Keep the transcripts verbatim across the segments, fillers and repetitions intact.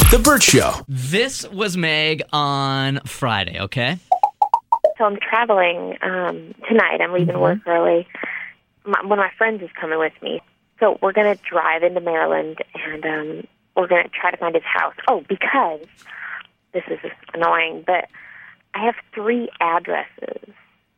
The Burt Show. This was Meg on Friday, okay? So I'm traveling um, tonight. I'm leaving mm-hmm. work early. My, one of my friends is coming with me. So we're going to drive into Maryland, and um, we're going to try to find his house. Oh, because, this is annoying, but I have three addresses.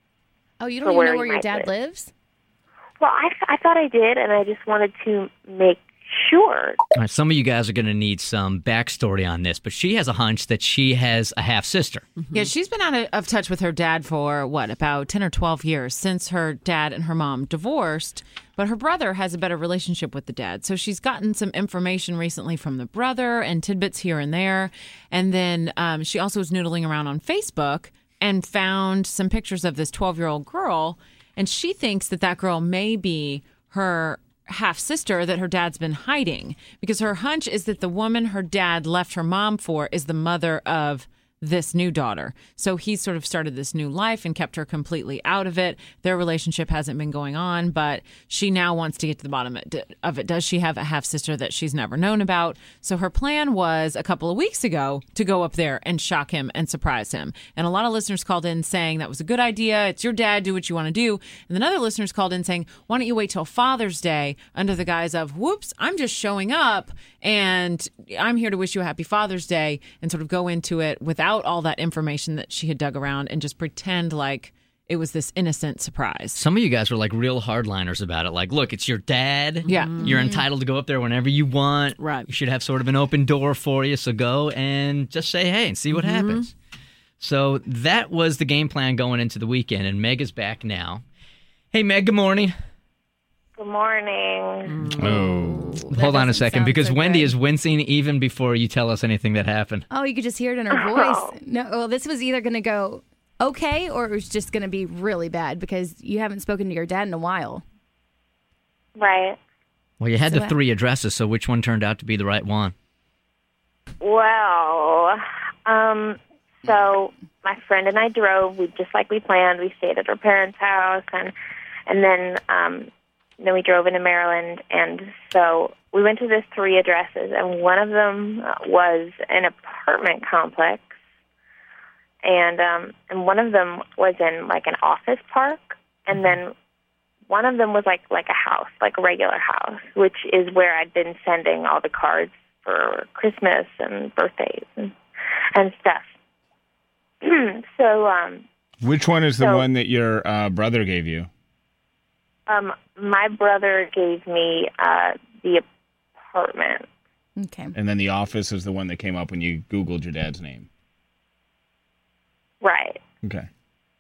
Oh, you don't even know where your dad live. lives? Well, I, I thought I did, and I just wanted to make sure. All right, some of you guys are going to need some backstory on this, but she has a hunch that she has a half-sister. Mm-hmm. Yeah, she's been out of, of touch with her dad for, what, about ten or twelve years since her dad and her mom divorced, but her brother has a better relationship with the dad. So she's gotten some information recently from the brother and tidbits here and there, and then um, she also was noodling around on Facebook and found some pictures of this twelve-year-old girl, and she thinks that that girl may be her half-sister that her dad's been hiding, because her hunch is that the woman her dad left her mom for is the mother of this new daughter. So he's sort of started this new life and kept her completely out of it. Their relationship hasn't been going on, but she now wants to get to the bottom of it. Does she have a half-sister that she's never known about? So her plan was a couple of weeks ago to go up there and shock him and surprise him. And a lot of listeners called in saying that was a good idea. It's your dad. Do what you want to do. And then other listeners called in saying, why don't you wait till Father's Day under the guise of, whoops, I'm just showing up and I'm here to wish you a happy Father's Day, and sort of go into it without all that information that she had dug around and just pretend like it was this innocent surprise. Some of you guys were like real hardliners about it. Like, look, it's your dad. Yeah. You're entitled to go up there whenever you want. Right. You should have sort of an open door for you. So go and just say hey and see what mm-hmm. happens. So that was the game plan going into the weekend, and Meg is back now. Hey, Meg, good morning. Good morning. Oh. Hold on a second, because so Wendy good. is wincing even before you tell us anything that happened. Oh, you could just hear it in her Oh. voice. No, well, this was either going to go okay or it was just going to be really bad because you haven't spoken to your dad in a while. Right. Well, you had So the that- three addresses, so which one turned out to be the right one? Well, um, so my friend and I drove. We just like we planned. We stayed at her parents' house, and and then um, then we drove into Maryland. And so we went to the three addresses, and one of them was an apartment complex, and um, and one of them was in like an office park, and then one of them was like like a house, like a regular house, which is where I'd been sending all the cards for Christmas and birthdays and, and stuff. so, um, Which one is the so, one that your uh, brother gave you? um, my brother gave me uh, the apartment. Okay. And then the office is the one that came up when you Googled your dad's name. Right. Okay.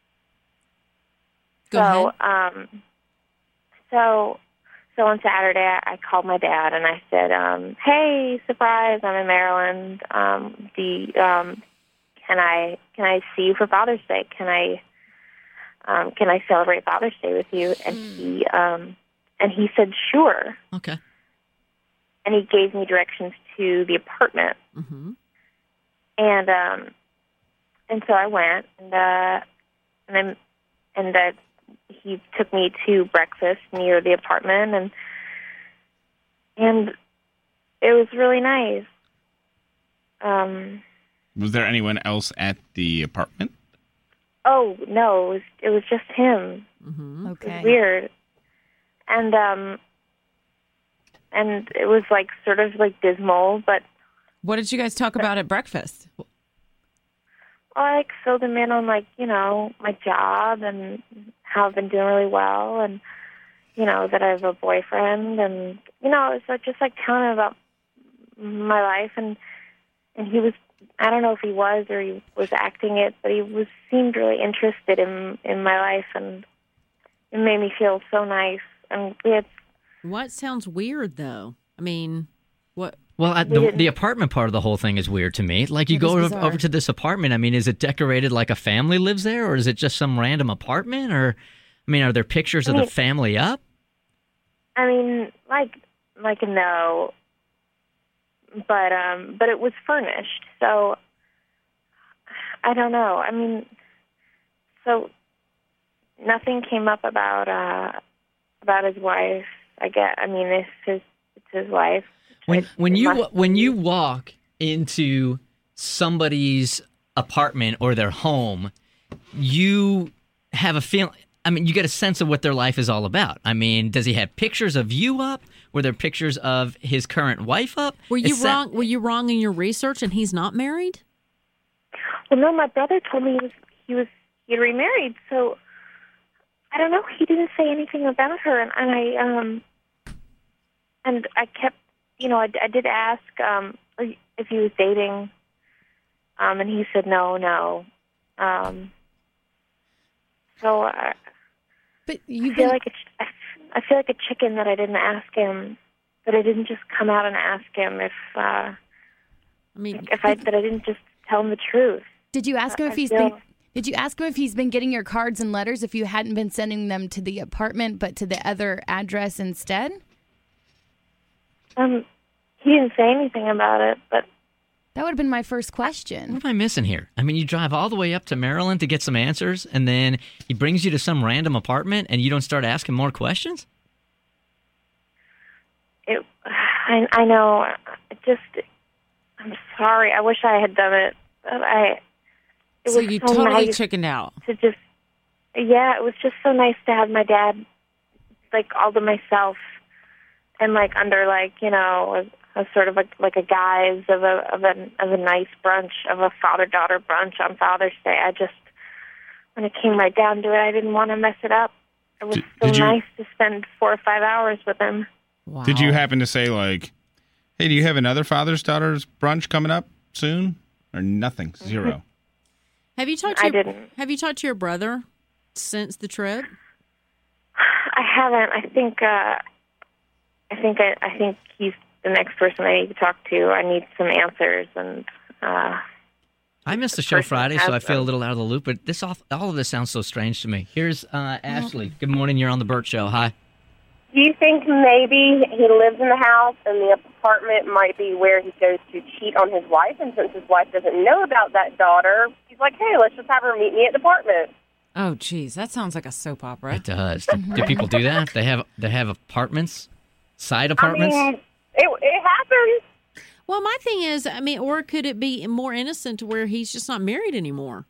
Go so, ahead. um, so, so on Saturday, I, I called my dad and I said, um, "Hey, surprise! I'm in Maryland. Um, the um, can I can I see you for Father's Day? Can I um, can I celebrate Father's Day with you?" And he um, and he said, "Sure." Okay. And he gave me directions to the apartment. Mm-hmm. And um, and so I went, and uh, and then and uh, he took me to breakfast near the apartment, and and it was really nice. Um, Was there anyone else at the apartment? oh no, it was it was just him. Mm-hmm. It Okay. was weird, and um, and it was like sort of like dismal, but What did you guys talk about at breakfast? I like filled him in on like, you know, my job and how I've been doing really well, and you know that I have a boyfriend, and you know it's like just like telling him about my life, and and he was, I don't know if he was or he was acting it, but he was seemed really interested in in my life, and it made me feel so nice. And we had What sounds weird, though? I mean, what? Well, I, We the, didn't- the apartment part of the whole thing is weird to me. Like, you It go is over, bizarre. over to this apartment. I mean, is it decorated like a family lives there, or is it just some random apartment? Or, I mean, are there pictures I of mean- the family up? I mean, like, like no, but um, but it was furnished, so I don't know. I mean, so nothing came up about uh, about his wife. I get. I mean, it's his, it's his wife. When It- when it you must when be. you walk into somebody's apartment or their home, you have a feeling, I mean, you get a sense of what their life is all about. I mean, does he have pictures of you up? Were there pictures of his current wife up? Were you It's wrong? that- Were you wrong in your research, and he's not married? Well, no, my brother told me he was he was he had remarried, so I don't know. He didn't say anything about her, and, and I um and I kept, you know, I, I did ask um if he was dating, um, and he said no, no. Um, so I, But I you've feel been like a, ch- I f- I feel like a chicken that I didn't ask him, that I didn't just come out and ask him if uh, I mean, if I that I didn't just tell him the truth. Did you ask him I if he's feel- been? Did you ask him if he's been getting your cards and letters? If you hadn't been sending them to the apartment, but to the other address instead? Um, he didn't say anything about it, but That would have been my first question. What am I missing here? I mean, you drive all the way up to Maryland to get some answers, and then he brings you to some random apartment, and you don't start asking more questions? it. I, I know. It just. I'm sorry. I wish I had done it. But I. It So was you so totally nice chickened out. to just. Yeah, it was just so nice to have my dad, like, all to myself, and like under like you know a, a sort of a, like a guise of a of a of a nice brunch, of a father daughter brunch on Father's Day. I just, when it came right down to it, I didn't want to mess it up. It was Did- so did you- nice to spend four or five hours with him. Wow. Did you happen to say, like, hey, do you have another father's daughter's brunch coming up soon? Or nothing? Zero. have you talked to I your, didn't. Have you talked to your brother since the trip? I haven't. I think. Uh, I think. I, I think he's the next person I need to talk to. I need some answers, and uh, I missed the show person Friday, so has I feel a them. little out of the loop, but this all, all of this sounds so strange to me. Here's uh, Ashley. Good morning. You're on the Burt Show. Hi. Do you think maybe he lives in the house and the apartment might be where he goes to cheat on his wife? And since his wife doesn't know about that daughter, he's like, hey, let's just have her meet me at the apartment. Oh, geez, that sounds like a soap opera. It does. Do, do people do that? They have they have apartments? Side apartments? I mean, it, it happens. Well, my thing is, I mean, or could it be more innocent to where he's just not married anymore?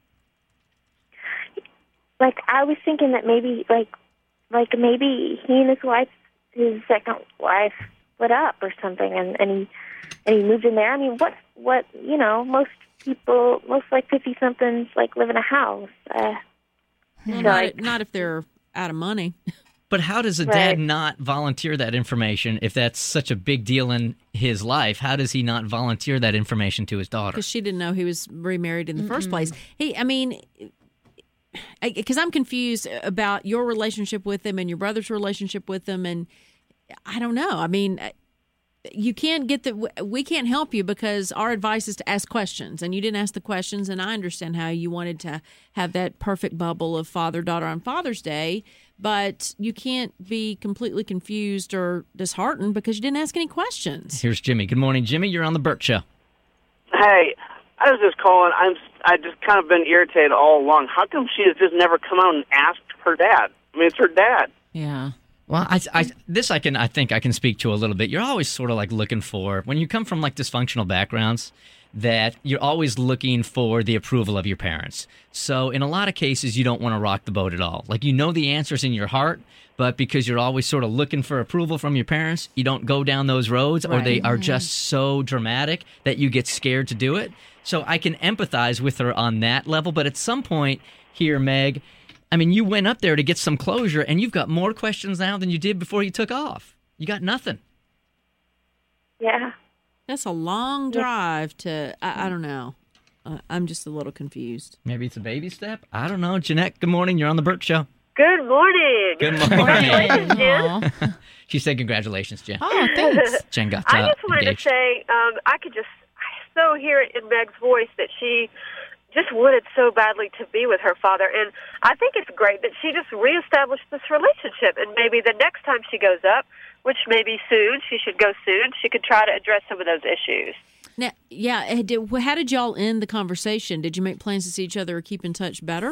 like I was thinking that maybe, like, like maybe he and his wife, his second wife, split up or something, and and he and he moved in there. I mean, what what you know, most people, most like fifty somethings, like live in a house. Uh, Well, so not, I- not if they're out of money. But how does a Right. dad not volunteer that information if that's such a big deal in his life? How does he not volunteer that information to his daughter? Because she didn't know he was remarried in the first place. Hey, I mean, because I'm confused about your relationship with him and your brother's relationship with him, and I don't know. I mean, you can't get the. We can't help you because our advice is to ask questions, and you didn't ask the questions. And I understand how you wanted to have that perfect bubble of father daughter on Father's Day, but you can't be completely confused or disheartened because you didn't ask any questions. Here's Jimmy. Good morning, Jimmy. You're on the Burt Show. Hey, I was just calling. I'm. I just kind of been irritated all along. How come she has just never come out and asked her dad? I mean, it's her dad. Yeah. Well, I, I, this I can, I think I can speak to a little bit. You're always sort of like looking for, when you come from like dysfunctional backgrounds, that you're always looking for the approval of your parents. So in a lot of cases, you don't want to rock the boat at all. Like, you know the answers in your heart, but because you're always sort of looking for approval from your parents, you don't go down those roads, or they are just so dramatic that you get scared to do it. So I can empathize with her on that level. But at some point here, Meg, I mean, you went up there to get some closure, and you've got more questions now than you did before you took off. You got nothing. yeah. That's a long drive to. I, I don't know. Uh, I'm just a little confused. Maybe it's a baby step. I don't know. Jeanette, good morning. You're on the Burt Show. Good morning. Good morning. Aw. She said congratulations, Jen. Oh, thanks. Jen got I uh, just wanted engaged. to say, um, I could just so hear it in Meg's voice that she just wanted so badly to be with her father. And I think it's great that she just reestablished this relationship. And maybe the next time she goes up, which may be soon, she should go soon, she could try to address some of those issues. Now, yeah. eh, Did, how did y'all end the conversation? Did you make plans to see each other or keep in touch better?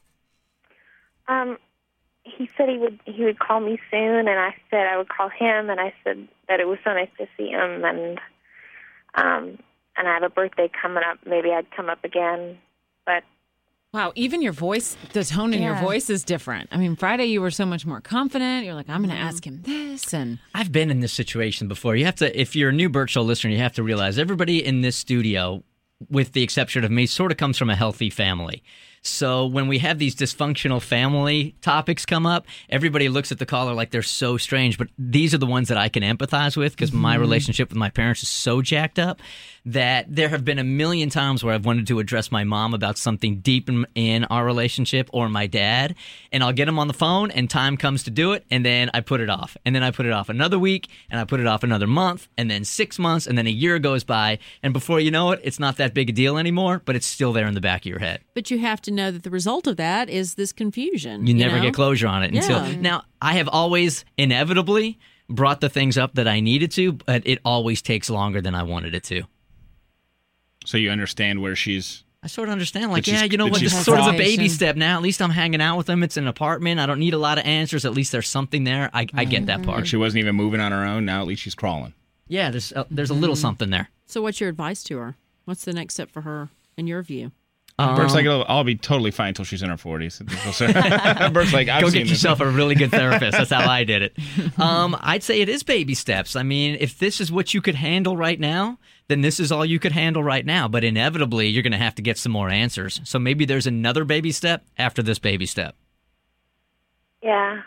Um, he said he would he would call me soon, and I said I would call him, and I said that it was so nice to see him, and um, and I have a birthday coming up, maybe I'd come up again. But Wow, even your voice, the tone in your Yeah. voice is different. I mean, Friday you were so much more confident. You're like, I'm going to ask him this, and I've been in this situation before. You have to, if you're a new Burt Show listener, you have to realize everybody in this studio, with the exception of me, sort of comes from a healthy family. So when we have these dysfunctional family topics come up, everybody looks at the caller like they're so strange. But these are the ones that I can empathize with because my relationship with my parents is so jacked up that there have been a million times where I've wanted to address my mom about something deep in, in our relationship or my dad. And I'll get him on the phone and time comes to do it. And then I put it off. And then I put it off another week and I put it off another month and then six months and then a year goes by. And before you know it, it's not that big a deal anymore, but it's still there in the back of your head. But you have to know that the result of that is this confusion. You never know? get closure on it until Yeah. now. I have always inevitably brought the things up that I needed to, but it always takes longer than I wanted it to. So you understand where she's. I sort of understand, like, That she's- yeah, you know that what, she's this is sort of a crossing. baby step now. At least I'm hanging out with them. It's an apartment. I don't need a lot of answers. At least there's something there. I, I get that part. She wasn't even moving on her own. Now at least she's crawling. Yeah, there's a, there's a little something there. So what's your advice to her? What's the next step for her in your view? Bert's Um, like, "It'll- I'll be totally fine until she's in her forties. Bert's like, I've Go seen get this. yourself a really good therapist. That's how I did it. Um, I'd say it is baby steps. I mean, if this is what you could handle right now, then this is all you could handle right now. But inevitably, you're going to have to get some more answers. So maybe there's another baby step after this baby step. yeah,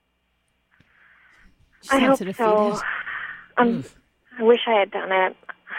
I hope Sensitive so. feelings. Um, I wish I had done it.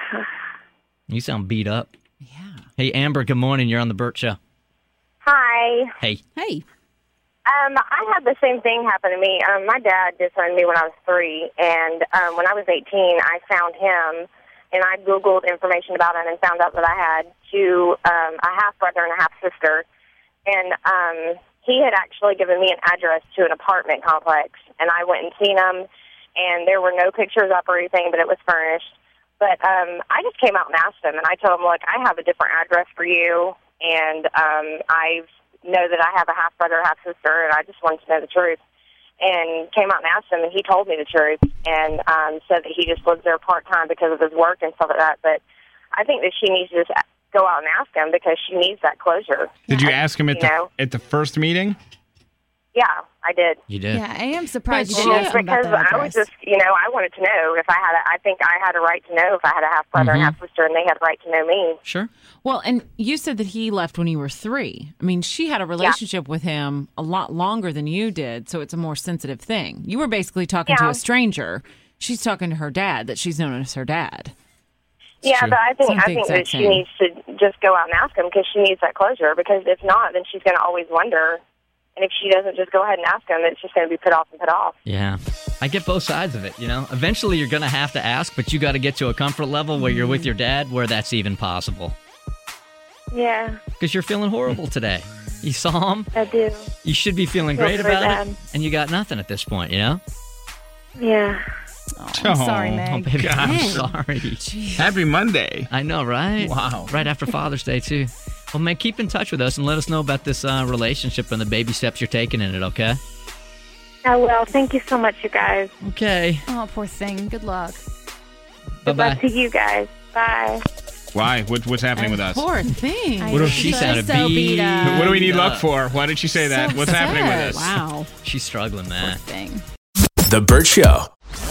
You sound beat up. yeah. Hey, Amber, good morning. You're on the Burt Show. Hi. Hey. Hey, Um, I had the same thing happen to me. Um, my dad disowned me when I was three, and um, when I was eighteen, I found him, and I Googled information about him and found out that I had two, um, a half-brother and a half-sister, and um, he had actually given me an address to an apartment complex, and I went and seen him, and there were no pictures up or anything, but it was furnished. But um, I just came out and asked him, and I told him, look, I have a different address for you, and um, I know that I have a half-brother, half-sister, and I just wanted to know the truth. And came out and asked him, and he told me the truth, and um, said that he just lives there part-time because of his work and stuff like that. But I think that she needs to just go out and ask him because she needs that closure. Did you ask him at You the know? at the first meeting? Yeah, I did. You did. Yeah, I am surprised But you she- didn't ask him about Because the I was address. just, you know, I wanted to know if I had a, I think I had a right to know if I had a half-brother and half-sister, and they had a right to know me. Sure. Well, and you said that he left when you were three. I mean, she had a relationship with him a lot longer than you did, so it's a more sensitive thing. You were basically talking to Yeah. a stranger. She's talking to her dad that she's known as her dad. Yeah, true. but I think Sounds I the think that exact she same. needs to just go out and ask him because she needs that closure. Because if not, then she's going to always wonder. And if she doesn't just go ahead and ask him, it's just going to be put off and put off. Yeah. I get both sides of it, you know. Eventually you're going to have to ask, but you got to get to a comfort level where you're with your dad where that's even possible. Yeah, Because you're feeling horrible today. You saw him. I do. You should be feeling Feel great very about it. bad. And you got nothing at this point, you know? Yeah. Oh, I'm sorry, Oh, Oh, Meg. baby, I'm Dang. sorry. Happy Monday. I know, right? Wow. Right after Father's Day, too. Well, man, keep in touch with us and let us know about this uh, relationship and the baby steps you're taking in it, okay? I will. Thank you so much, you guys. Okay. Oh, poor thing. Good luck. Good luck Bye-bye. to you guys. Bye. Why? What, what's happening with us? Poor thing. I- What do she She's sounded so beat beat up. What do we need up. luck for? Why did she say that? So What's happening with sad. us? wow. She's struggling, man. Thing. The Burt Show.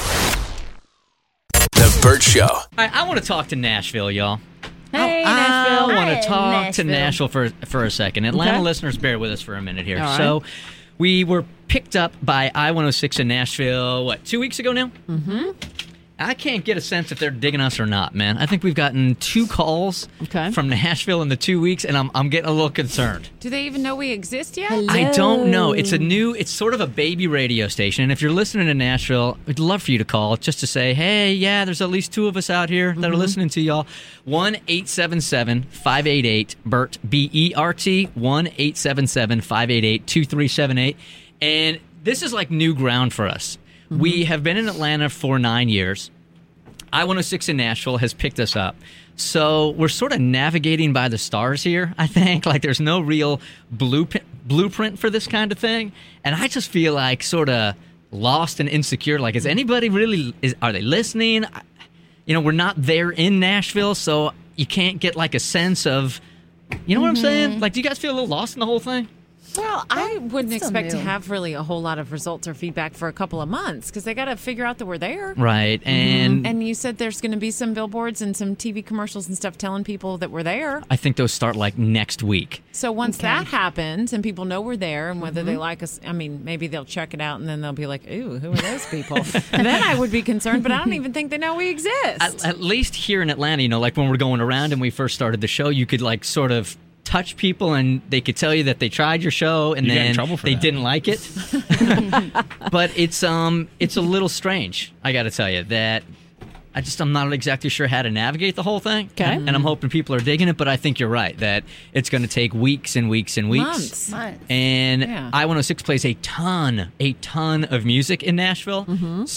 The Burt Show. All right, I want to talk to Nashville, y'all. Hey, I Nashville. want Hi, to talk to Nashville. Nashville for for a second. Atlanta Okay. listeners, bear with us for a minute here. All right. So, we were picked up by I one oh six in Nashville, what, two weeks ago now? Mm-hmm. I can't get a sense if they're digging us or not, man. I think we've gotten two calls Okay. from Nashville in the two weeks, and I'm I'm getting a little concerned. Do they even know we exist yet? I don't know. It's a new, it's sort of a baby radio station. And if you're listening to Nashville, we'd love for you to call just to say, hey, yeah, there's at least two of us out here that are listening to y'all. one eight seven seven, five eight eight, B E R T, B E R T, one eight seven seven, five eight eight, two three seven eight. And this is like new ground for us. We have been in Atlanta for nine years. I one oh six in Nashville has picked us up. So we're sort of navigating by the stars here, I think. Like there's no real blueprint blueprint for this kind of thing. And I just feel like sort of lost and insecure. Like, is anybody really, is, are they listening? I- You know, we're not there in Nashville, so you can't get like a sense of, you know what I'm saying? Like, do you guys feel a little lost in the whole thing? Well, I wouldn't still expect to new. have really a whole lot of results or feedback for a couple of months because they got to figure out that we're there. Right. And And you said there's going to be some billboards and some T V commercials and stuff telling people that we're there. I think those start like next week. So once that happens and people know we're there and whether they like us, I mean, maybe they'll check it out and then they'll be like, ooh, who are those people? And then I would be concerned, but I don't even think they know we exist. At, at least here in Atlanta, you know, like when we're going around and we first started the show, you could like sort of touch people and they could tell you that they tried your show and You got in then trouble for they that. didn't like it. But it's um it's a little strange, I got to tell you, that I just I'm not exactly sure how to navigate the whole thing. Okay. And I'm hoping people are digging it, but I think you're right that it's going to take weeks and weeks and weeks. Months. Months. And Yeah. I one oh six plays a ton, a ton of music in Nashville.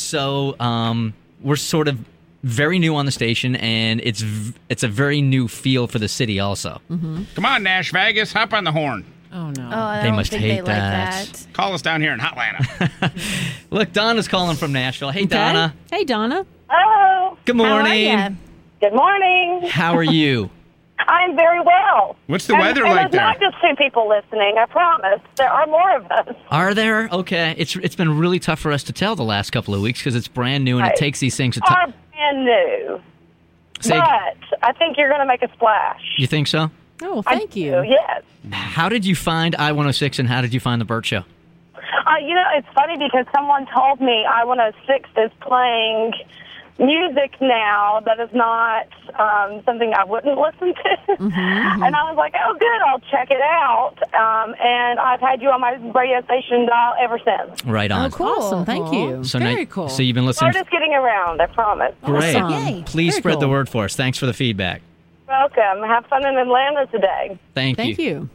So um, we're sort of very new on the station, and it's v- it's a very new feel for the city also. Come on, Nash Vegas, hop on the horn. Oh, no. Oh, I They don't must think hate they like that. that. Call us down here in Hotlanta. Look, Donna's calling from Nashville. Hey, Donna. Hey, Donna. Hello. Good How are morning. ya? Good morning. How are you? I'm very well. What's the And- weather and like there's not there? just two people listening, I promise. There are more of us. Are there? Okay. It's it's been really tough for us to tell the last couple of weeks because it's brand new and it Right. takes these things to Are time. brand new. Say, But I think you're going to make a splash. you think so? Oh, I thank do, you. Yes. How did you find I one oh six and how did you find the Burt Show? Uh, you know, it's funny because someone told me I one oh six is playing music now that is not um, something I wouldn't listen to. Mm-hmm, And I was like, oh, good, I'll check it out. Um, and I've had you on my radio station dial ever since. Right on. Oh, cool. Awesome. Thank you. So Very now, cool. So you've been listening. We're just getting around, I promise. Great. Awesome. Yay. Please Very spread the cool. word for us. Thanks for the feedback. Welcome. Have fun in Atlanta today. Thank, Thank you.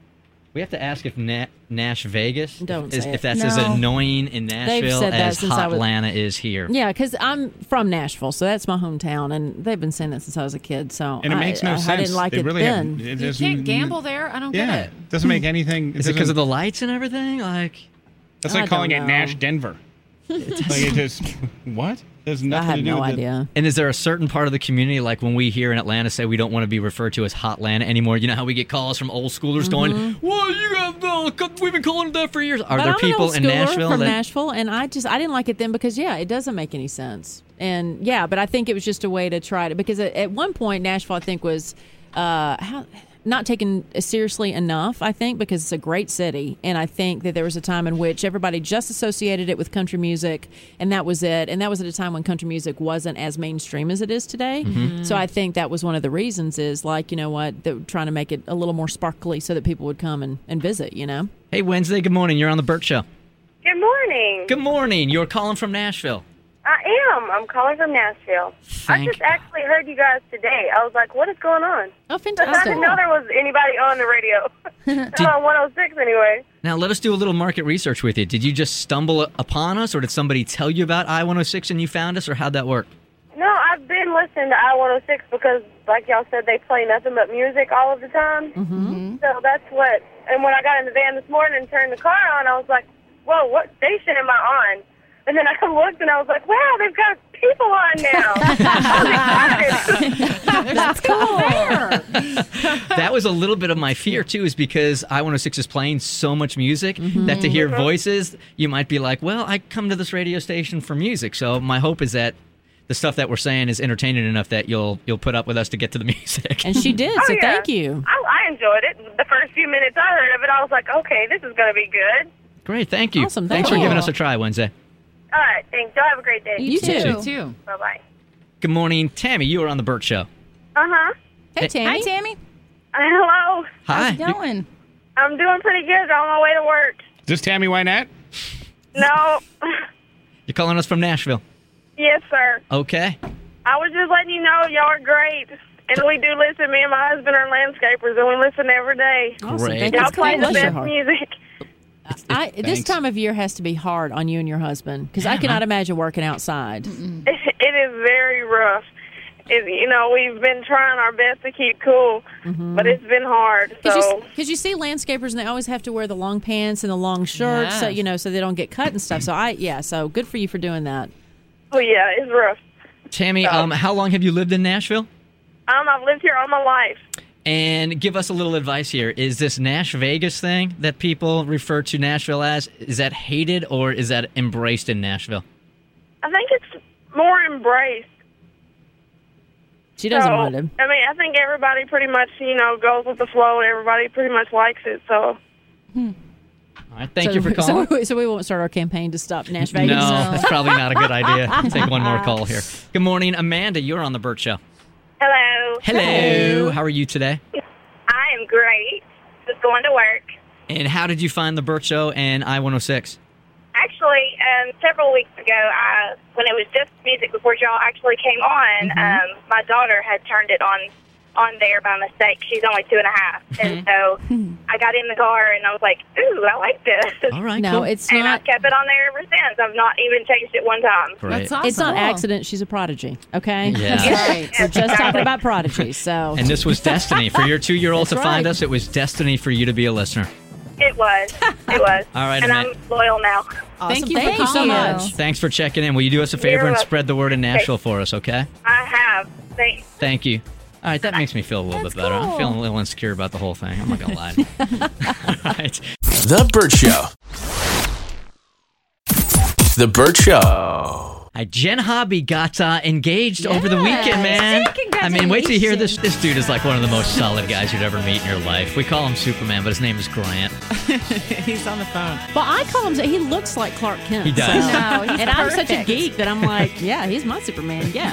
We have to ask if Na- Nash Vegas Don't is, say if it. that's as No. annoying in Nashville said that as since I was- Hotlanta is here. Yeah, because I'm from Nashville, so that's my hometown, and they've been saying that since I was a kid. So And it I, makes no I, sense. I didn't like They it really then. have, it You doesn't- can't gamble there? I don't Yeah, get it. it doesn't make anything. Is it because doesn't- of the lights and everything? Like, That's I like calling don't it know. Nash Denver. like it just what? There's I nothing have to do no with idea. and is there a certain part of the community, like when we here in Atlanta say we don't want to be referred to as Hotlanta anymore? You know how we get calls from old schoolers going, "Well, you got uh, we've been calling it that for years." Are Mm-hmm. But there I'm people an old in schooler Nashville from that Nashville, and I just I didn't like it then because yeah, it doesn't make any sense. And yeah, but I think it was just a way to try to because at, at one point Nashville I think was uh, how. not taken seriously enough, I think, because it's a great city. And I think that there was a time in which everybody just associated it with country music, and that was it. And that was at a time when country music wasn't as mainstream as it is today. Mm-hmm. So I think that was one of the reasons is, like, you know what, they were trying to make it a little more sparkly so that people would come and, and visit, you know? Hey, Wednesday, good morning. You're on the Burt Show. Good morning. Good morning. You're calling from Nashville. I am. I'm calling from Nashville. I Thank just actually heard you guys today. I was like, what is going on? Oh, I fantastic. didn't know there was anybody on the radio. Not on one oh six anyway. Now, let us do a little market research with you. Did you just stumble upon us, or did somebody tell you about I one oh six and you found us, or how'd that work? No, I've been listening to I one oh six because, like y'all said, they play nothing but music all of the time. Mm-hmm. So that's what, and when I got in the van this morning and turned the car on, I was like, whoa, what station am I on? And then I looked and I was like, wow, they've got people on now. I'm excited. That's cool. That was a little bit of my fear, too, is because I one oh six is playing so much music that to hear voices, you might be like, well, I come to this radio station for music. So my hope is that the stuff that we're saying is entertaining enough that you'll you'll put up with us to get to the music. And she did, Oh, so yeah. thank you. I, I enjoyed it. The first few minutes I heard of it, I was like, okay, this is going to be good. Great, thank you. Awesome, Thanks thank for giving you. us a try, Wednesday. All right, thanks. Y'all have a great day. You too. You too. Bye-bye. Good morning, Tammy. You are on the Burt Show. Uh-huh. Hey, Tammy. Hi, Tammy. Uh, hello. Hi. How's it going? I'm doing pretty good on my way to work. Is this Tammy Wynette? No. You're calling us from Nashville. Yes, sir. Okay. I was just letting you know y'all are great. And we do listen. Me and my husband are landscapers, and we listen every day. Awesome. Great. Thank Y'all you. play the Bless your best heart. music. I, this Thanks. time of year has to be hard on you and your husband because I cannot imagine working outside. It is very rough. It, you know, we've been trying our best to keep cool, but it's been hard. Because So, you, you see landscapers and they always have to wear the long pants and the long shirts, so Yes. you know, so they don't get cut and stuff. So I, yeah, so good for you for doing that. oh yeah, it's rough. Tammy, um, how long have you lived in Nashville? Um, I've lived here all my life. And give us a little advice here. Is this Nash Vegas thing that people refer to Nashville as, is that hated or is that embraced in Nashville? I think it's more embraced. She doesn't so, want him. I mean, I think everybody pretty much, you know, goes with the flow, and everybody pretty much likes it. So. Hmm. All right, thank so, you for calling. So we, so we won't start our campaign to stop Nash Vegas? No, that's probably not a good idea. I'll take one more call here. Good morning, Amanda. You're on the Burt Show. Hello. Hello. Hello. How are you today? I am great. Just going to work. And how did you find the Burt Show and I one oh six? Actually, um, several weeks ago, I, when it was just music before y'all actually came on, Mm-hmm. um, my daughter had turned it on on there by mistake. She's only two and a half. And so I got in the car and I was like, ooh, I like this. All right, No, cool. it's And not. I've kept it on there ever since. I've not even changed it one time. Great. That's awesome. It's not Cool. accident. She's a prodigy. Okay. Yeah. Right. We're just talking about prodigies. So. And this was destiny. For your two-year-old to That's find right. us, it was destiny for you to be a listener. It was. It was. All right, and Amanda. I'm loyal now. Awesome. Thank you for Thank you so calling. much. Thanks for checking in. Will you do us a favor You're and welcome. spread the word in Nashville for us, okay? I have. Thanks. Thank you. All right, that makes me feel a little That's bit better. I'm cool. feeling a little insecure about the whole thing. I'm not going to lie. All right. The Burt Show. The Burt Show. Uh, Jen Hobby got uh, engaged over the Yes. weekend, man. Hey, I mean, wait till you hear this. congratulations. This dude is like one of the most solid guys you'd ever meet in your life. We call him Superman, but his name is Grant. He's on the phone. Well, I call him. He looks like Clark Kent. He does. So- No, he's and I'm such a perfect. geek that I'm like, yeah, he's my Superman. Yeah.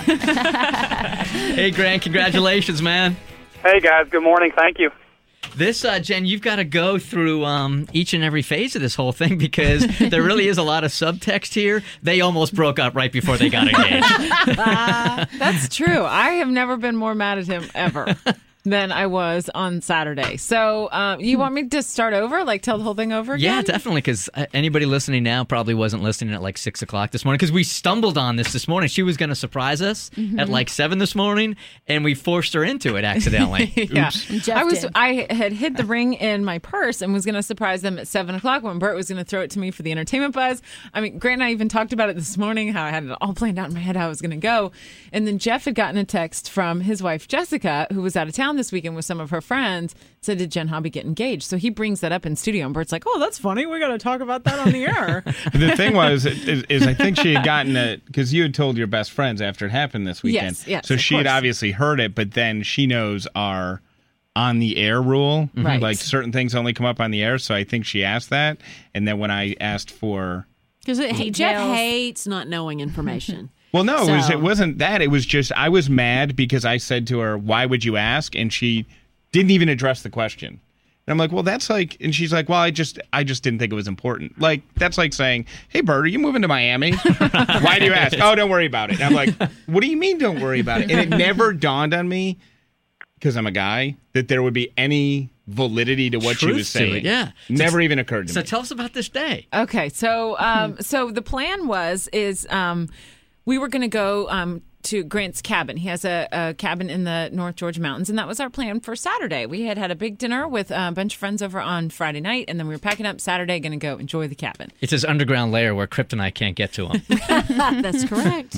Hey, Grant, congratulations, man. Hey, guys. Good morning. Thank you. This, uh, Jen, you've got to go through um, each and every phase of this whole thing because there really is a lot of subtext here. They almost broke up right before they got engaged. That's true. I have never been more mad at him ever than I was on Saturday. So um, you want me to start over, like tell the whole thing over again? Yeah, definitely, because anybody listening now probably wasn't listening at like six o'clock this morning because we stumbled on this this morning. She was going to surprise us at like seven this morning, and we forced her into it accidentally. Yeah. Oops. I was did. I had hid the ring in my purse and was going to surprise them at seven o'clock when Bert was going to throw it to me for the entertainment buzz. I mean, Grant and I even talked about it this morning, how I had it all planned out in my head how I was going to go. And then Jeff had gotten a text from his wife Jessica, who was out of town this weekend with some of her friends, said, did Jen Hobby get engaged? So he brings that up in studio, and Bert's like, oh, that's funny. We got to talk about that on the air. The thing was, is, is I think she had gotten it because you had told your best friends after it happened this weekend. Yes, yes, So of she had course. obviously heard it, but then she knows our on the air rule. Right. Like certain things only come up on the air. So I think she asked that. And then when I asked for. Because Jeff Details. hates not knowing information. Well, no, it, was, So- it wasn't that. It was just I was mad because I said to her, why would you ask? And she didn't even address the question. And I'm like, well, that's like, and she's like, well, I just, I just didn't think it was important. Like, that's like saying, hey, Bert, are you moving to Miami? Why do you ask? Oh, don't worry about it. And I'm like, what do you mean don't worry about it? And it never dawned on me, because I'm a guy, that there would be any validity to what she Truth was to saying. it, yeah. Never even occurred to So me. tell us about this day. Okay, so um, so the plan was is um, we were going to go um, to Grant's cabin. He has a, a cabin in the North Georgia mountains, and that was our plan for Saturday. We had had a big dinner with a bunch of friends over on Friday night, and then we were packing up Saturday, going to go enjoy the cabin. It's his underground lair where kryptonite can't get to him. That's correct.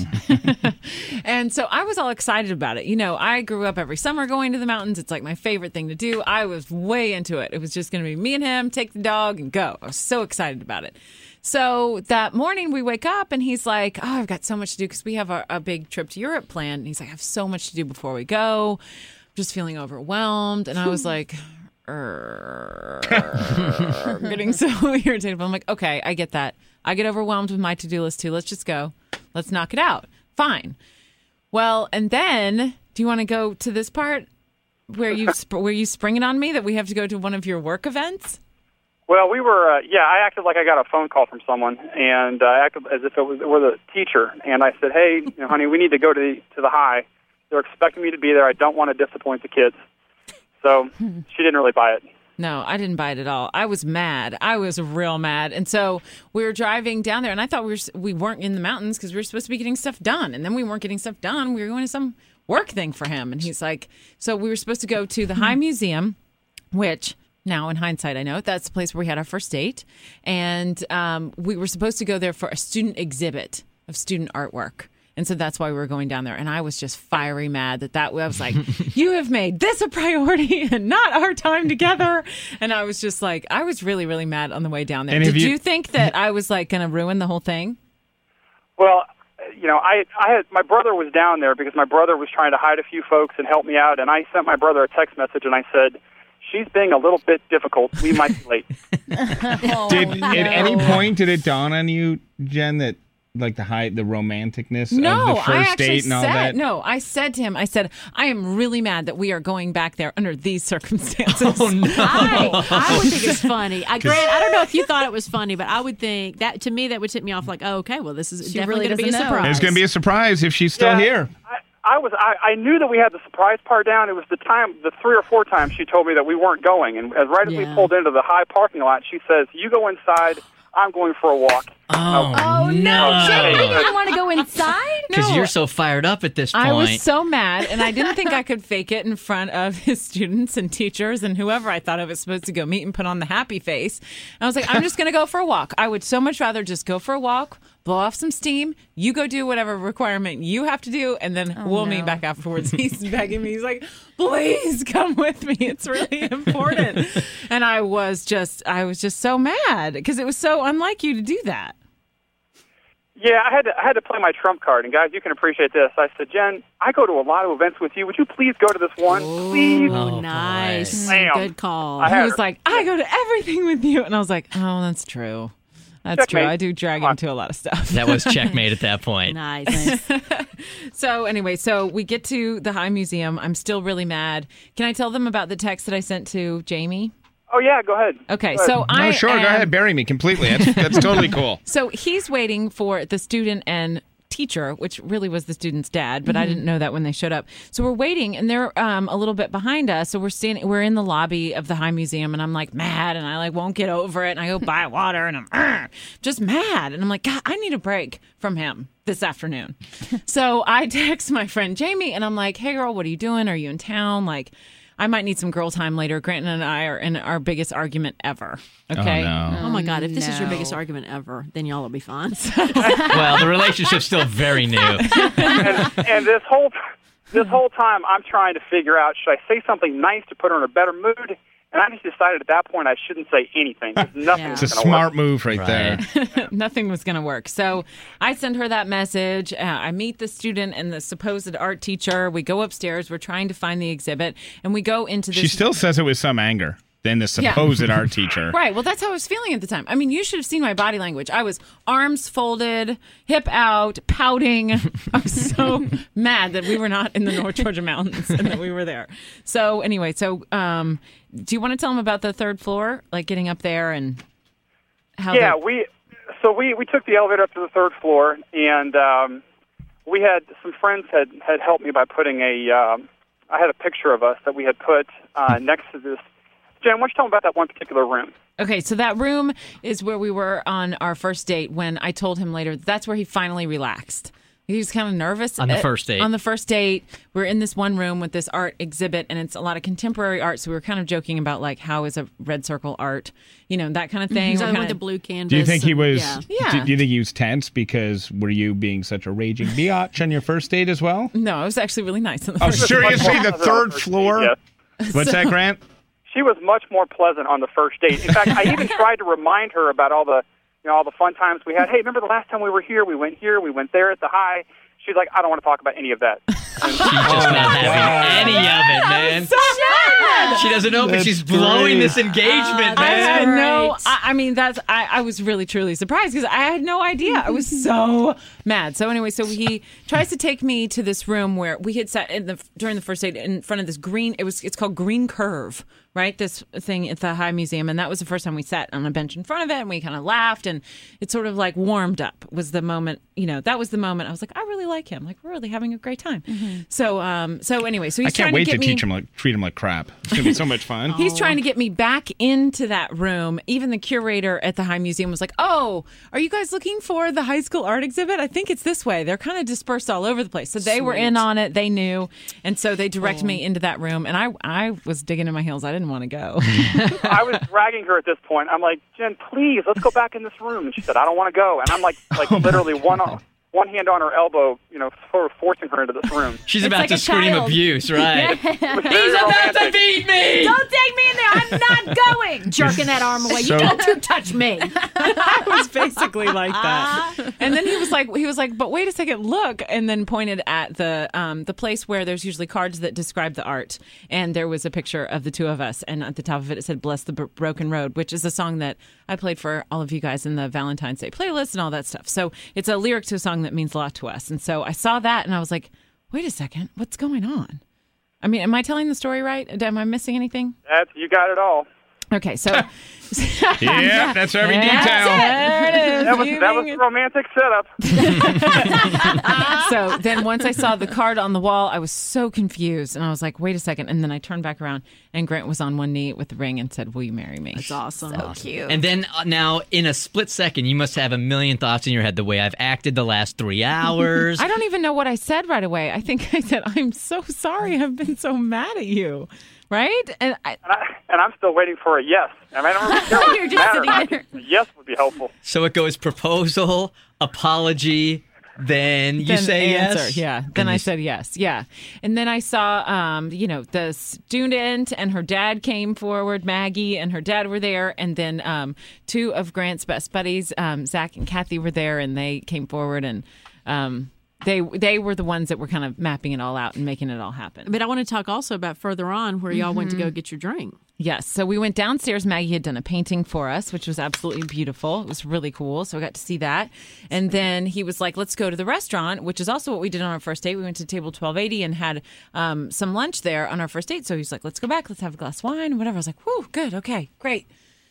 And so I was all excited about it. You know, I grew up every summer going to the mountains. It's like my favorite thing to do. I was way into it. It was just going to be me and him, take the dog, and go. I was so excited about it. So that morning we wake up and he's like, oh, I've got so much to do because we have a, a big trip to Europe planned. And he's like, I have so much to do before we go. I'm just feeling overwhelmed. And I was like, "Er," getting so irritated. But I'm like, okay, I get that. I get overwhelmed with my to-do list too. Let's just go. Let's knock it out. Fine. Well, and then do you want to go to this part where you sp- where you spring it on me that we have to go to one of your work events? Well, we were, uh, yeah, I acted like I got a phone call from someone, and I acted as if it was were the teacher. And I said, hey, you know, honey, we need to go to the, to the high. They're expecting me to be there. I don't want to disappoint the kids. So she didn't really buy it. No, I didn't buy it at all. I was mad. I was real mad. And so we were driving down there, and I thought we were we weren't in the mountains because we were supposed to be getting stuff done. And then we weren't getting stuff done. We were going to some work thing for him. And he's like, so we were supposed to go to the High Museum, which now in hindsight, I know that's the place where we had our first date. And um, we were supposed to go there for a student exhibit of student artwork. And so that's why we were going down there. And I was just fiery mad that that I was like, you have made this a priority and not our time together. And I was just like, I was really, really mad on the way down there. And Did have you, you- think that I was like going to ruin the whole thing? Well, you know, I I had my brother was down there because my brother was trying to hide a few folks and help me out, and I sent my brother a text message and I said, "She's being a little bit difficult. We might be late." Oh, Did no. at any point did it dawn on you, Jen, that like the high the romanticness No, of the first I actually date and all said, that? no, I said to him, I said, I am really mad that we are going back there under these circumstances. Oh, no. I, I would think it's funny. I, Grant, I don't know if you thought it was funny, but I would think that to me that would tip me off like, oh, okay, well, this is She definitely really going to be a doesn't know. surprise. It's going to be a surprise if she's still Yeah. here. I, I was I, I knew that we had the surprise part down. It was the time, the three or four times she told me that we weren't going, and as right as we Yeah. pulled into the high parking lot, she says, "You go inside. I'm going for a walk." Oh, Oh, no. no. Jamie, you didn't want to go inside? Because No. you're so fired up at this point. I was so mad, and I didn't think I could fake it in front of his students and teachers and whoever I thought I was supposed to go meet and put on the happy face. I was like, I'm just going to go for a walk. I would so much rather just go for a walk, blow off some steam. You go do whatever requirement you have to do, and then we'll no. meet back afterwards. He's begging me. He's like, please come with me. It's really important. And I was just, I was just so mad because it was so unlike you to do that. Yeah, I had to I had to play my trump card, and guys, you can appreciate this. I said, "Jen, I go to a lot of events with you. Would you please go to this one, please?" Oh, Oh, nice. boy. Good call. I He had was her. like, I go to everything with you. And I was like, oh, that's true. That's true. Checkmate. I do drag Come on. him to a lot of stuff. That was checkmate at that point. Nice. So anyway, so we get to the High Museum. I'm still really mad. Can I tell them about the text that I sent to Jamie? Oh yeah, go ahead. Okay, Go ahead. so I No, sure, am, go ahead, bury me completely. That's, that's totally cool. So he's waiting for the student and teacher, which really was the student's dad, but I didn't know that when they showed up. So we're waiting, and they're um, a little bit behind us. So we're standing, we're in the lobby of the High Museum, and I'm like mad, and I like won't get over it, and I go buy water, and I'm "Argh," just mad, and I'm like, God, I need a break from him this afternoon. So I text my friend Jamie, and I'm like, hey girl, what are you doing? Are you in town? Like, I might need some girl time later. Grant and I are in our biggest argument ever. Okay. Oh, no. Oh my God! If this is your No. biggest argument ever, then y'all will be fine. Well, the relationship's still very new. and, and this whole this whole time, I'm trying to figure out, should I say something nice to put her in a better mood? And I just decided at that point I shouldn't say anything. 'Cause nothing Yeah. It's a was gonna smart work. move right, Right. there. Nothing was going to work. So I send her that message. Uh, I meet the student and the supposed art teacher. We go upstairs. We're trying to find the exhibit, and we go into this. She still says it with some anger than the Yeah. supposed art teacher. Right. Well, that's how I was feeling at the time. I mean, you should have seen my body language. I was arms folded, hip out, pouting. I was so mad that we were not in the North Georgia mountains and that we were there. So anyway, so um, do you want to tell them about the third floor, like getting up there and how? Yeah, the- we so we, we took the elevator up to the third floor, and um, we had some friends had, had helped me by putting a. Um, I had a picture of us that we had put uh, next to this. Jen, why don't you tell me about that one particular room? Okay, so that room is where we were on our first date when I told him later that's where he finally relaxed. He was kind of nervous. On the at- first date. On the first date, we're in this one room with this art exhibit, and it's a lot of contemporary art. So we were kind of joking about, like, how is a red circle art, you know, that kind of thing. So We're with kinda- the blue canvas. Do you think he and- was? Yeah. Yeah. Do, do you think he was tense because were you being such a raging biatch on your first date as well? No, it was actually really nice. On the Oh, first seriously, the third First date, floor. yes. What's that, Grant? She was much more pleasant on the first date. In fact, I even tried to remind her about all the, you know, all the fun times we had. Hey, remember the last time we were here? We went here. We went there at the high. She's like, I don't want to talk about any of that. She's just not having any of it, man. She doesn't know, but That's she's blowing great. this engagement, I man. had no. Right. I, I mean, that's. I, I was really truly surprised because I had no idea. I was so mad. So anyway, so he tries to take me to this room where we had sat in the during the first date in front of this green. It was. It's called Green Curve, right? This thing at the High Museum, and that was the first time we sat on a bench in front of it, and we kind of laughed, and it sort of like warmed up. Was the moment. You know, that was the moment. I was like, I really like him. Like we're really having a great time. So, um, so anyway, so he's I can't trying wait to to get me. teach him like treat him like crap. It's gonna be so much fun. He's trying to get me back into that room. Even the curator at the High Museum was like, oh, are you guys looking for the high school art exhibit? I think it's this way. They're kind of dispersed all over the place. So they were in on it. They knew. And so they directed me into that room. And I, I was digging in my heels. I didn't want to go. I was dragging her at this point. I'm like, Jen, please, let's go back in this room. And she said, I don't want to go. And I'm like, like literally one arm, one hand on her elbow, you know, sort of forcing her into this room. She's about to scream abuse, right? He's about to beat me! Don't take me in there. I'm not going. Jerking that arm away. So- you don't you touch me. I was basically like that. And then he was like, he was like, but wait a second, look, and then pointed at the um, the place where there's usually cards that describe the art, and there was a picture of the two of us, and at the top of it it said "Bless the B- Broken Road," which is a song that I played for all of you guys in the Valentine's Day playlist and all that stuff. So it's a lyric to a song that means a lot to us, and so I saw that and I was like, wait a second, what's going on? I mean, am I telling the story right? Am I missing anything? That's, you got it all. Okay, so Yeah, that's every detail. There it is. That was, You that was being the romantic setup. So then once I saw the card on the wall, I was so confused. And I was like, wait a second. And then I turned back around and Grant was on one knee with the ring and said, will you marry me? That's awesome. So cute. And then uh, now, in a split second, you must have a million thoughts in your head the way I've acted the last three hours. I don't even know what I said right away. I think I said, I'm so sorry. I've been so mad at you. Right? And I, And, I, and I'm still waiting for a yes. I mean, I don't really care what You're it just matters. sitting there. A yes would be helpful. So it goes proposal, apology, then you then say answer. yes. Yeah. Then And I you- said yes. Yeah. And then I saw, um, you know, the student and her dad came forward. Maggie and her dad were there. And then um, two of Grant's best buddies, um, Zach and Kathy, were there, and they came forward and um, they they were the ones that were kind of mapping it all out and making it all happen. But I want to talk also about further on where y'all went to go get your drink. Yes. So we went downstairs. Maggie had done a painting for us, which was absolutely beautiful. It was really cool. So I got to see that. And then he was like, let's go to the restaurant, which is also what we did on our first date. We went to table twelve eighty and had um, some lunch there on our first date. So he's like, let's go back. Let's have a glass of wine, whatever. I was like, whew, good. Okay, great.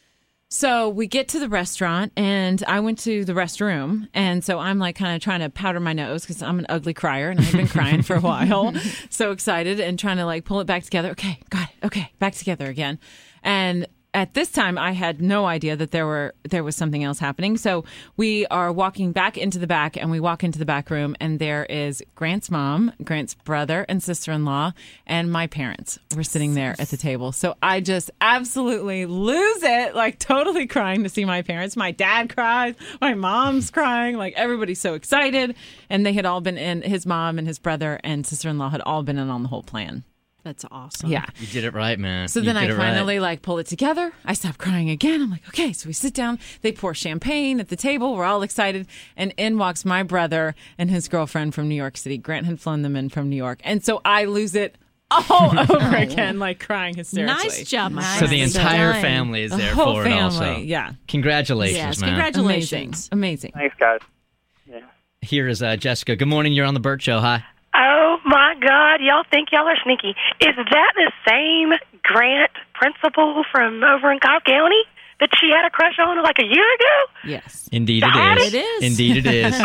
So we get to the restaurant, and I went to the restroom, and so I'm like kind of trying to powder my nose because I'm an ugly crier, and I've been crying for a while. So excited and trying to like pull it back together. Okay, got it. Okay, back together again. And at this time, I had no idea that there were there was something else happening. So we are walking back into the back, and we walk into the back room, and there is Grant's mom, Grant's brother and sister-in-law, and my parents were sitting there at the table. So I just absolutely lose it, like totally crying to see my parents. My dad cries, my mom's crying, like everybody's so excited. And they had all been in, his mom and his brother and sister-in-law had all been in on the whole plan. That's awesome. Yeah. You did it right, man. So You then I did it right. finally like pull it together. I stop crying again. I'm like, okay. So we sit down. They pour champagne at the table. We're all excited. And in walks my brother and his girlfriend from New York City. Grant had flown them in from New York. And so I lose it all over again, like crying hysterically. Nice job, my So the friend. entire done. family is The there whole for it also. family, yeah. Congratulations, Yes, man. congratulations. Amazing. Amazing. Thanks, guys. Yeah. Here is uh, Jessica. Good morning. You're on the Burt Show. Hi. Oh, my God. Y'all think y'all are sneaky. Is that the same Grant principal from over in Cobb County that she had a crush on like a year ago? Yes. Indeed it That is. it is. Indeed it is.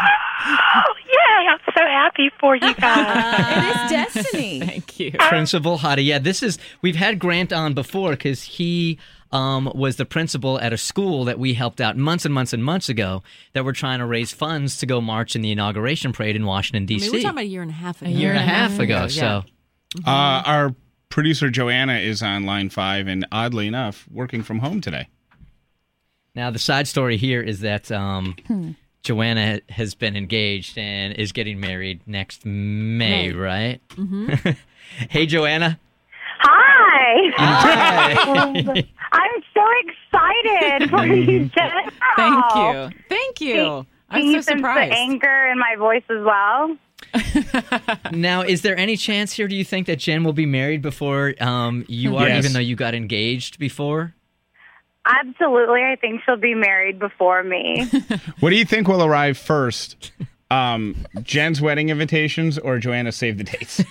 Oh, yay. I'm so happy for you guys. It is destiny. Thank you. Principal Hottie. Yeah, this is, we've had Grant on before because he um, was the principal at a school that we helped out months and months and months ago that were trying to raise funds to go march in the inauguration parade in Washington, I D C. mean, we're talking about a year and a half ago. a year and a half ago. yeah. So Uh, our producer Joanna is on line five, and oddly enough, working from home today. now the side story here is that um, Hmm. Joanna has been engaged and is getting married next May, May. right? Mm-hmm. Hey, Joanna. Hi. Hi. I'm so excited for you, Jen. Thank you. Thank you. I'm Can you so sense surprised. the anger in my voice as well? Now, is there any chance here, do you think, that Jen will be married before um, you are, Yes. even though you got engaged before? Absolutely. I think she'll be married before me. What do you think will arrive first? Um, Jen's wedding invitations or Joanna save the dates?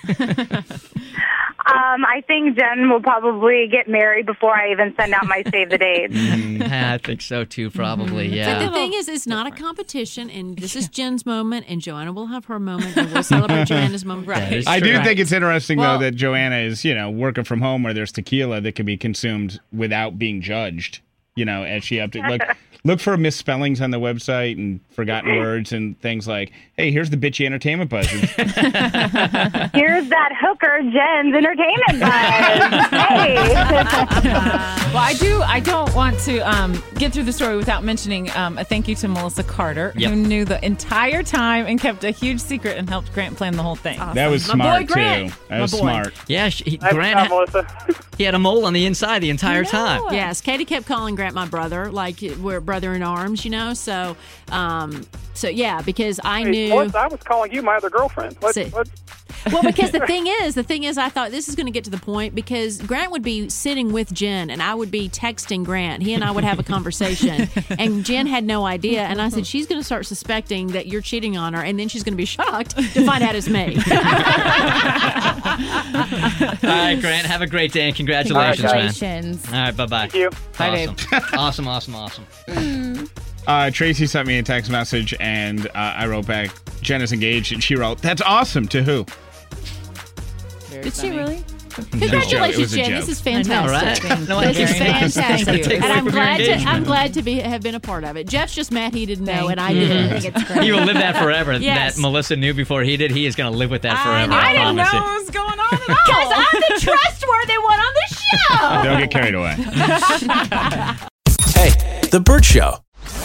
Um, I think Jen will probably get married before I even send out my save the dates. I think so too, probably. But Yeah. the thing is, it's not a competition, and this is Jen's moment, and Joanna will have her moment, and we'll celebrate Joanna's moment. That is I do true. think it's interesting, Well- though, that Joanna is, you know, working from home where there's tequila that can be consumed without being judged, you know, as she up to look, look for misspellings on the website and forgotten words and things like, hey, here's the bitchy entertainment buzz. Here's that hooker, Jen's entertainment buzz. Hey. Well, I do. I don't want to um, get through the story without mentioning um, a thank you to Melissa Carter, Yep. who knew the entire time and kept a huge secret and helped Grant plan the whole thing. That was My smart, boy Grant. too. That My was boy. smart. Yeah, she, he, Nice Grant, job, ha- Melissa. he had a mole on the inside the entire time. Yes, Katie kept calling Grant my brother, like we're brother in arms, you know. So, um, so yeah, because I Hey, knew. Melissa, I was calling you my other girlfriend. What, See. what? Well, because the thing is, the thing is, I thought this is going to get to the point because Grant would be sitting with Jen and I would be texting Grant. He and I would have a conversation, and Jen had no idea. And I said, she's going to start suspecting that you're cheating on her, and then she's going to be shocked to find out it's me. All right, Grant, have a great day and congratulations, Congratulations. man. All right, bye-bye. Thank you. Bye, awesome. awesome, awesome, awesome. Uh, Tracy sent me a text message, and uh, I wrote back, Jen is engaged, and she wrote, that's awesome, to who? Did she really? Congratulations, Jen. This is fantastic. Know, right? No, I This is can't- fantastic. Take away And I'm from your glad to engagement. I'm glad to be have been a part of it. Jeff's just mad he didn't know, Thank and I you. did. I think it's great. He will live that forever. Yes. That Melissa knew before he did. He is going to live with that forever. I I, I didn't know promise you. what was going on at all. Because I'm the trustworthy one on the show. Don't get carried away. Hey, The Burt Show.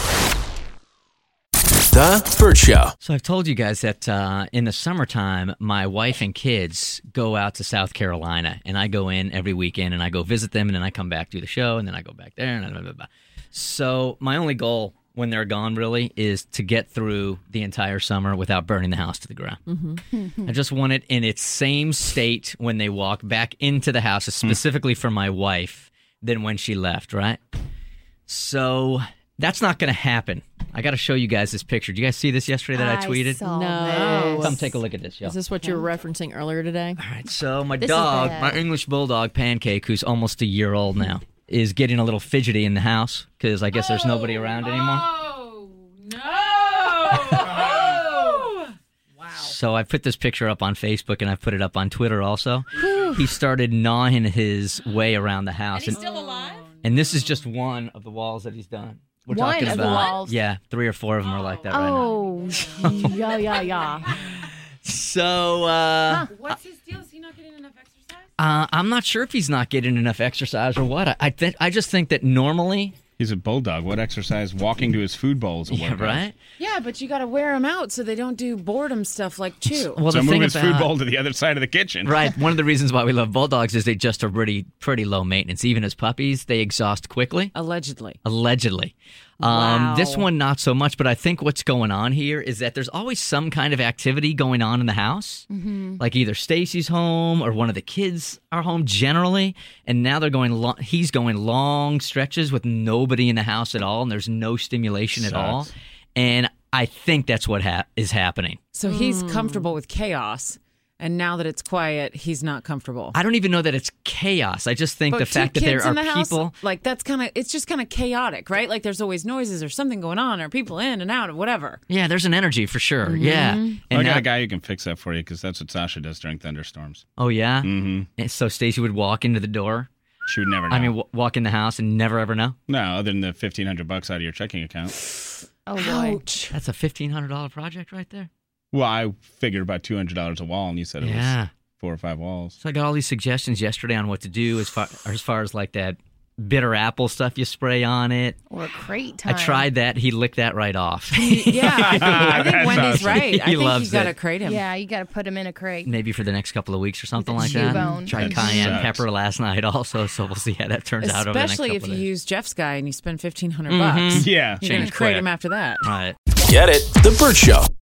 The Burt Show. So I've told you guys that uh, in the summertime, my wife and kids go out to South Carolina, and I go in every weekend, and I go visit them, and then I come back, do the show, and then I go back there, and blah, blah, blah. So my only goal when they're gone, really, is to get through the entire summer without burning the house to the ground. Mm-hmm. I just want it in its same state when they walk back into the house, specifically for my wife, than when she left, right? So that's not going to happen. I got to show you guys this picture. Do you guys see this yesterday that I, I tweeted? saw No. Come take a look at this, y'all. Is this what you were referencing earlier today? All right, so my This is dog, bad. my English Bulldog Pancake, who's almost a year old now, is getting a little fidgety in the house because I guess there's nobody around anymore. Oh, no. Oh. Wow. So I put this picture up on Facebook and I put it up on Twitter also. He started gnawing his way around the house. And, still alive? and this is just one of the walls that he's done. We're One talking of the about, walls? Yeah, three or four of them are like that right now. Oh, yeah, yeah, yeah. So uh, What's his deal? Is he not getting enough exercise? uh, I'm not sure if he's not getting enough exercise or what. I I, th- I just think that normally, He's a bulldog. What exercise? Walking to his food bowl is a yeah, workout. right? Yeah, but you got to wear them out so they don't do boredom stuff like chew. Well, So the move thing his about, food bowl to the other side of the kitchen. Right. One of the reasons why we love bulldogs is they just are pretty pretty low maintenance. Even as puppies, they exhaust quickly. Allegedly. Allegedly. Um, Wow. This one, not so much, but I think what's going on here is that there's always some kind of activity going on in the house. Mm-hmm. Like either Stacy's home or one of the kids are home generally. And now they're going, lo- he's going long stretches with nobody in the house at all. And there's no stimulation at all. Sucks. And I think that's what ha- is happening. So he's comfortable with chaos, and now that it's quiet, he's not comfortable. I don't even know that it's chaos. I just think But the two fact that there kids are in the house, people. like that's kind of, it's just kind of chaotic, right? Like there's always noises or something going on or people in and out or whatever. Yeah, there's an energy for sure. Mm-hmm. Yeah. I And got now- a guy who can fix that for you because that's what Sasha does during thunderstorms. oh, yeah? Mm-hmm. And so Stacy would walk into the door. She would never know. I mean, w- walk in the house and never ever know. no, other than the fifteen hundred bucks out of your checking account. Oh, boy. Ouch. That's a fifteen hundred dollars project right there. Well, I figured about two hundred dollars a wall, and you said it Yeah. was four or five walls. So I got all these suggestions yesterday on what to do as far as, far as like that bitter apple stuff you spray on it. Or crate time. I tried that. He licked that right off. Yeah, I think That's Wendy's awesome. right. I He think loves you got to it. crate him. Yeah, you got to put him in a crate. Maybe for the next couple of weeks or something a like chew that. bone. Tried That cayenne sucks. pepper last night also, so we'll see how that turns out over the next Especially couple if you of days. use Jeff's guy and you spend fifteen hundred Mhm. bucks. Yeah. You're going Change to crate quick. him after that. Right. Get it? The Burt Show.